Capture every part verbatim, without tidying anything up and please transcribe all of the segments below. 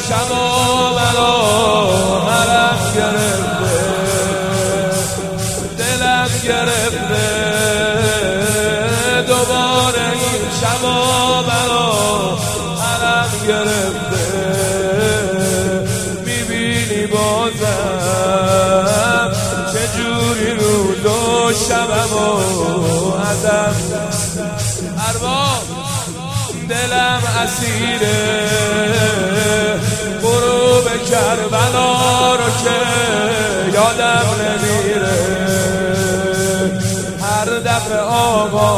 شبا برا حرم گرفته، دلم گرفته، دوباره این شبا برا حرم گرفته. میبینی بازم چجوری روز و شبم و ازم ارباب دلم اسیره غروب کربلا رو که یادم نمیره. هر دفعه آقا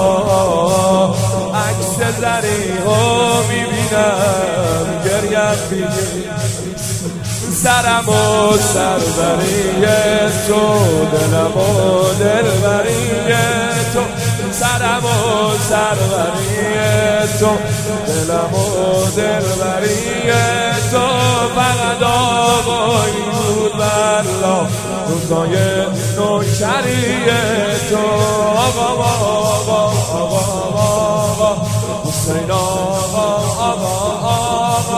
عکس زریحو میبینم گریم میگه سرم و سربریه تو، دلم و دلبریه تو، سرم و سربریه تو، دلم و دلبریه تو. فقط آقایی بود بلا روزای نوکریه تو. آقا آقا آقا آقا حسین آقا آقا آقا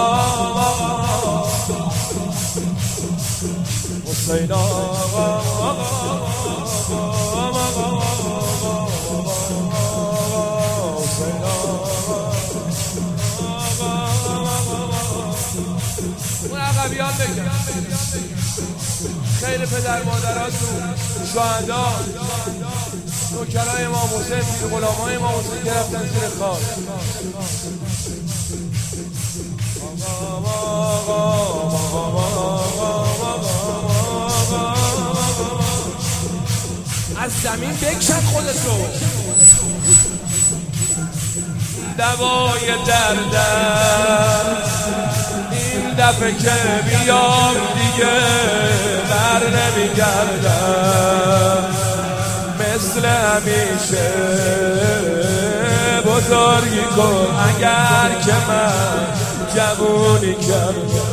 حسین آقا اون عقبیان بگم خیلی پدر مادراتون شهدا نوکرای امام حسین پیر غلامای امام حسین که رفتن زیر خاک. از زمین بکشن خودتو. دوای دردم این دفعه که بیام دیگه بر نمیگردم، مثل همیشه بزرگی کن اگر که من جوونی کردم.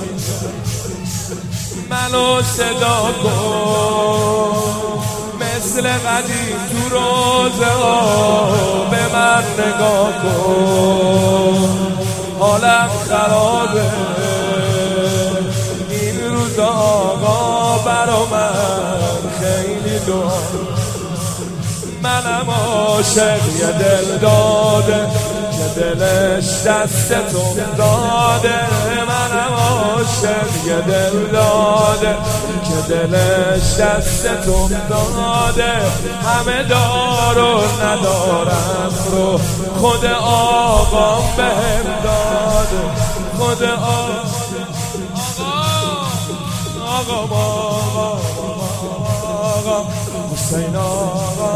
منو صدا کن مثل قدیم تو روزه ها به من نگاه کن. حالم خرابه این روزا آقا برا من خیلی دعا. منم عاشق یه دل داده که دلش دست تو داده. منم عاشق یه دل داده که دلش دست تو داده. همه دارو ندارم رو خود آقا بهم داده. خود آقا آقا آقا آقا حسین آقا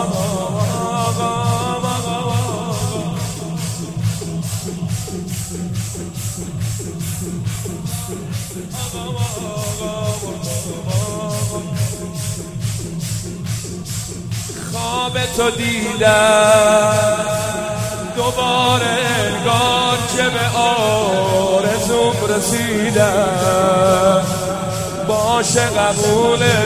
خواب تو دیدم دوباره انگار که به آرزوم رسیدم. باشه قبوله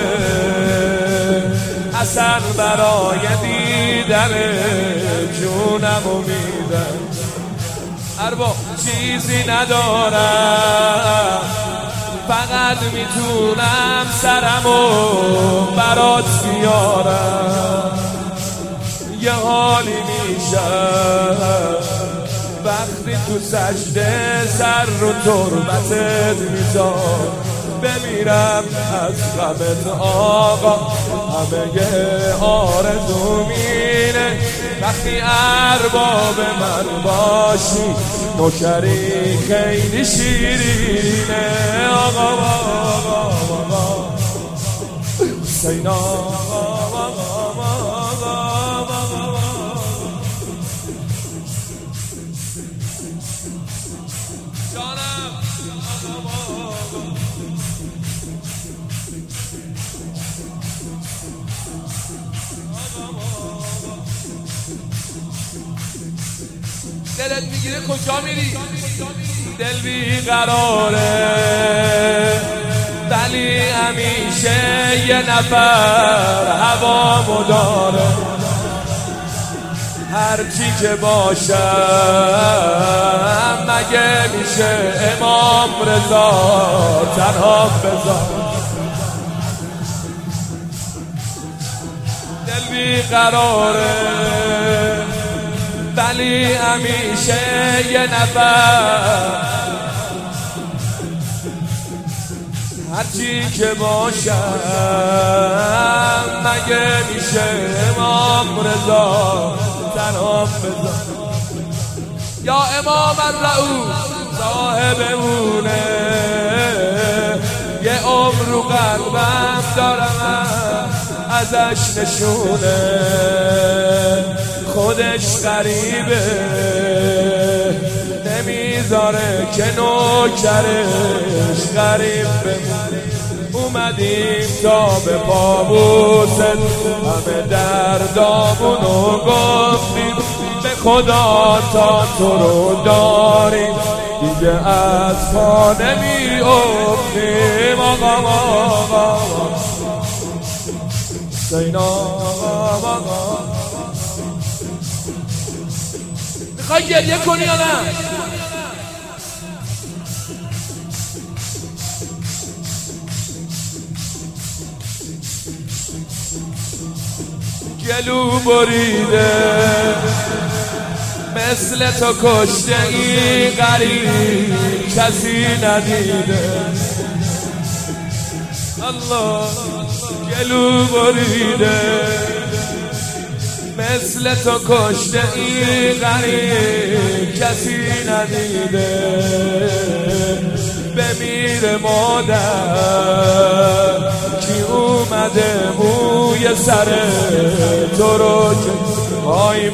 اصلا برای دیدن جونم و میدم. ارباب چیزی ندارم فقط میتونم سرمو برات بیارم. یه حالی میشم وقتی تو سجده سر رو تربتت میذارم. بمیرم از غمت آقا همه آرزومینه. وقتی ارباب من باشی نوکری خیلی شیرینه. آقا آقا آقا حسین آقا دلت میگیره کجا میری؟ دل بیقراره ولی همیشه یه نفر هوامو داره. هرچی که باشم مگه میشه امام رضا تنها بذار. دل بیقراره ولی همیشه یه نفر، هرچی که باشم مگه میشه امام رضا تنها بذار. یا امام الرؤوف صاحبمونه، یه عمر رو قلبم دارم ازش نشونه، خودش غریبه نمیذاره که نوکرش غریب بمونه. اومدیم تا به پابوست همه دردامونو گفتیم، به خدا تا تو رو داریم دیگه از پا نمی افتیم. آقا آقا حسین آقا آقا میخوای گریه کنی یا نه؟ گلو بریده مثل تو کشته این غریب کسی ندیده. الله گلو بریده مثل تو کشته این غریب کسی ندیده. بمیر مادر کی اومده موی سر تو رو که آی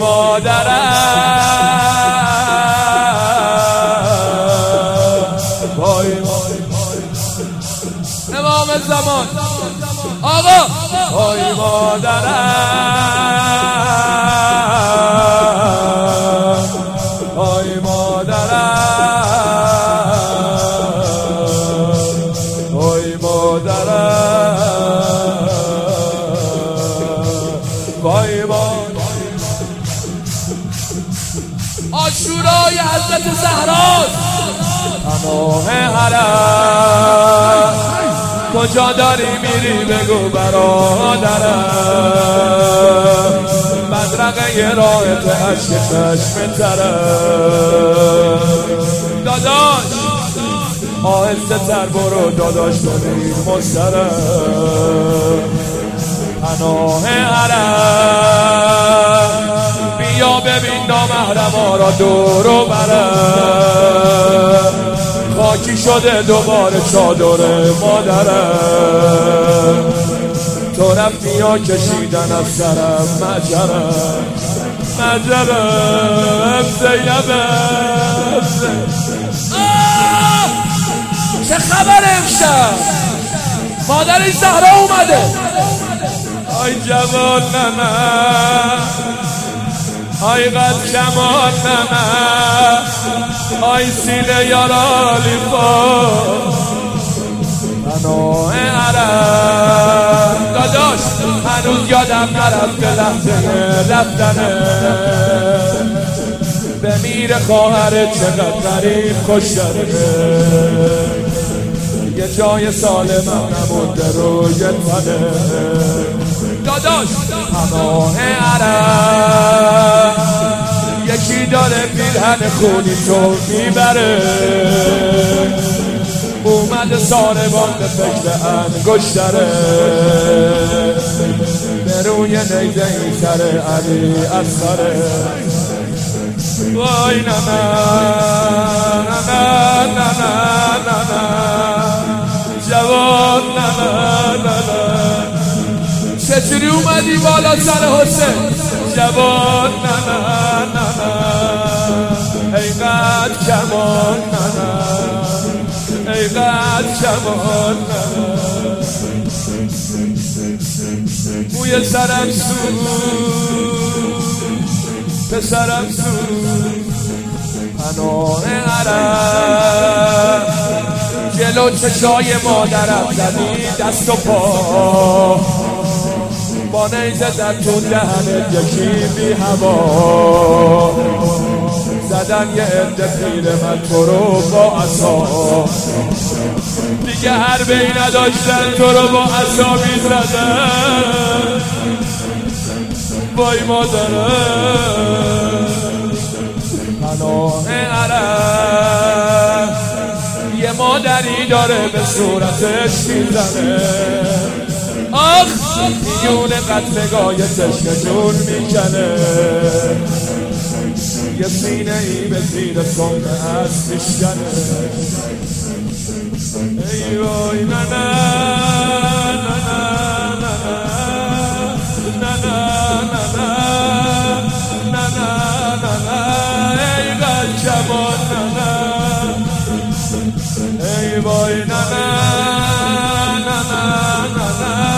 مادرم وای وای امام زمان آقا وای مادرم وای مادرم وای مادرم وای مادرم. عاشورای حضرت زهراست تمام حرم، کجا داری میری بگو برادرم، مدرقه راه تو عشق چشم ترم. داداش آهسته تر برو داداش کنی مسترم، پناه حرم بیا ببین نامحرما را دور و برم، خاکی شده دوباره چادر مادرم، تو رفتی ها کشیدن از سرم مجرم مجرم زینبم. چه خبر امشب؟ مادر زهرا اومده. آی جوان ننه آی قد کمان ننه آی سینه یارالی با پناه عرب. داداش هنوز یادم نرفته لحظه رفتنه، بمیر خواهرت چقدر غریب کشتره، یه جای سالمم نمونده روی تنه. داداش پناه عرب یکی داره پیرهن خونی تو میبره، اومده ساربان به فکر انگشتره، به روی نیزه این سر علی اصغره. وای نه نه نه نه نه نه جوان نه نه نه چجوری اومدی بالا سر حسین جوان نه نه نه نه ای قد کمان نه نه ای قد کمان نه موی سرم سود پسرم سود پناه عرب جلو چشای مادرم زدی دست و پا با نیزه زد تو دهنت یکی بی هوا زدن یه عده پیر من تو رو با عصا دیگه حربی نداشتن تو رو با عصا میزدن وای مادرم پناه عرب یه مادری داره به صورتش میزنه آخ میون قتلگاه تشنه جون میکنه یه سینه ای به زیر سنه از میشکنه ای وای نه نه نه نه نه نه نه نه نه ای قد جوان نه ای وای نه نه نه نه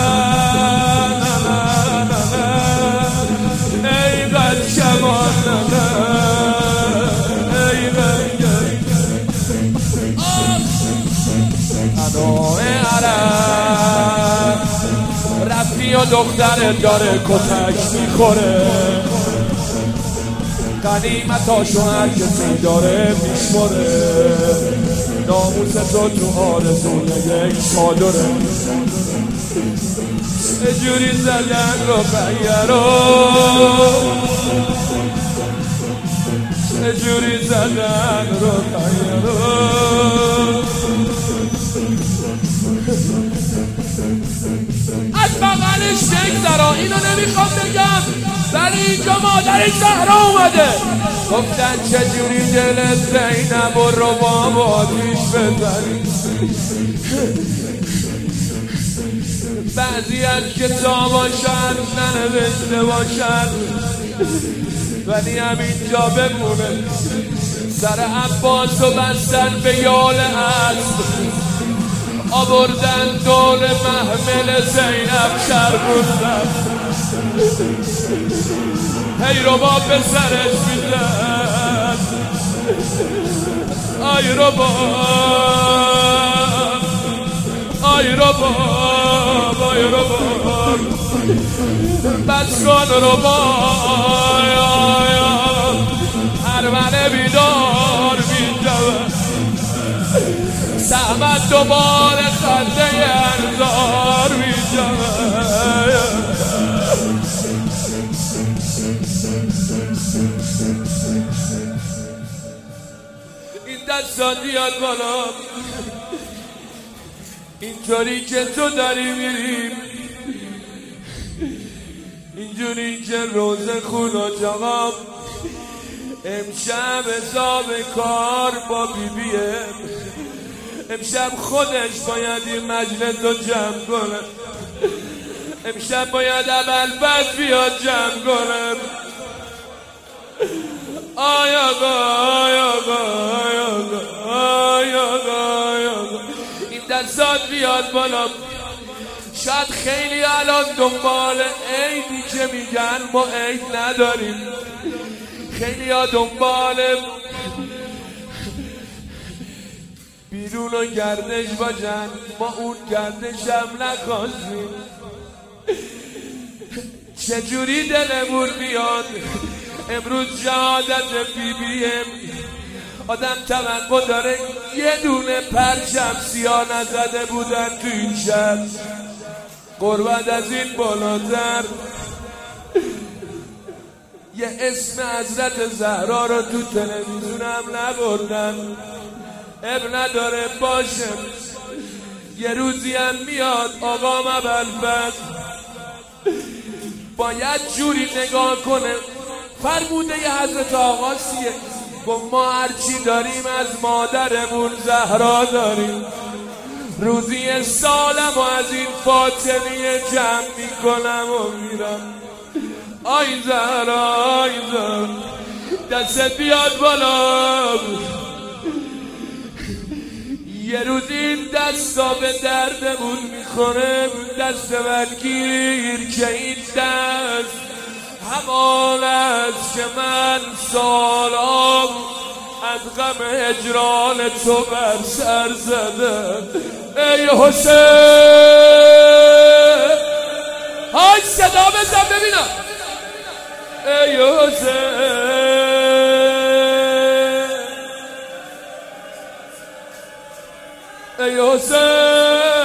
نه ای قد جوان نه ای قد پناه عرب رفتی و دخترت داره کتک میخوره غنیمتاشو هر کسی داره میشمره ناموس تو تو آرزوی یک چادره اجوری زدن رو رو اجوری زدن رو رو از بغلش بگذرا اینو نمیخوام بگم ولی اینجا مادر زهرا اومده گفتن چجوری دلت زینب و رو با آتیش بزنی بعضی از کتاباشن ننوشته باشن ولی همینجا بمونه سر عباس و بستن به یال اسب آوردن دور محمل زینب شربوندن هی رو با به سرش میزن آی رو با آی رو با آی رو با بس کن رو با هر من بیدار بیدار سهمت دوباره خنده انزار بیدار این دستا بیاد بالا اینطوری که تو داری میریم اینجوری که روز خونا جواب امشب حساب کار با بی بیه امشب خودش باید این مجلس رو جمع کنه امشب باید اول بد بیاد جمع کنه آی آقا آی آقا آی آقا آی آقا آی آقا این دستات بیاد بالا شاید خیلی الان دنبال عیدی که میگن ما عید نداریم خیلی ها دنبال بیرون و گردش باشن ما اون گردش هم نخواستیم چجوری دلمون بیاد امروز شهادت بی بیم آدم توقع داره یه دونه پرچم سیاه نزده بودن تو این شهر قربت از این بالاتر یه اسم حضرت زهرا رو تو تلویزیون هم نبردن اب نداره باشه یه روزی هم میاد آقا مبلبز باید جوری نگاه کنه فرموده ی حضرت آقا سیه گفت ما هرچی داریم از مادرمون زهرا داریم روزی سالم و از این فاطمیه جمع میکنم و میرم آی زهرا آی زهرا دستت بیاد بالا یه روز این دستا به دردمون میخوره دست من گیر که این دست همان است که من سالام از غم هجران تو بر سر زده ای حسین های صدا بزن ببینم. ای حسین ای حسین